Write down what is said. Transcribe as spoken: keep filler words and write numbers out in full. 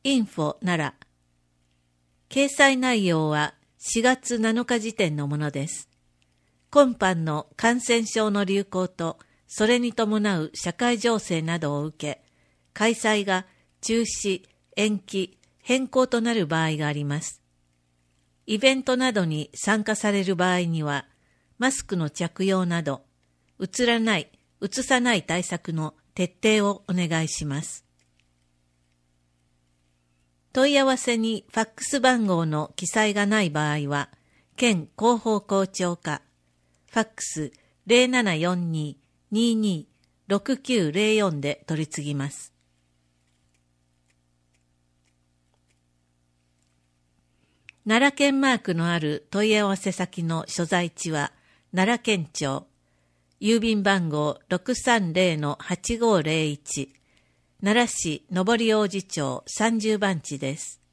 インフォ 奈良。掲載内容はしがつなのか時点のものです。今般の感染症の流行と、それに伴う社会情勢などを受け、開催が中止、延期、変更となる場合があります。イベントなどに参加される場合には、マスクの着用など、うつらない、うつさない対策の徹底をお願いします。問い合わせにファックス番号の記載がない場合は、県広報校長課、ファックス ゼロななよんに にーにー ろくきゅうゼロよん で取り次ぎます。奈良県マークのある問い合わせ先の所在地は奈良県庁、郵便番号 ろくさんゼロのはちごゼロいち、奈良市上り王子町さんじゅうばんちです。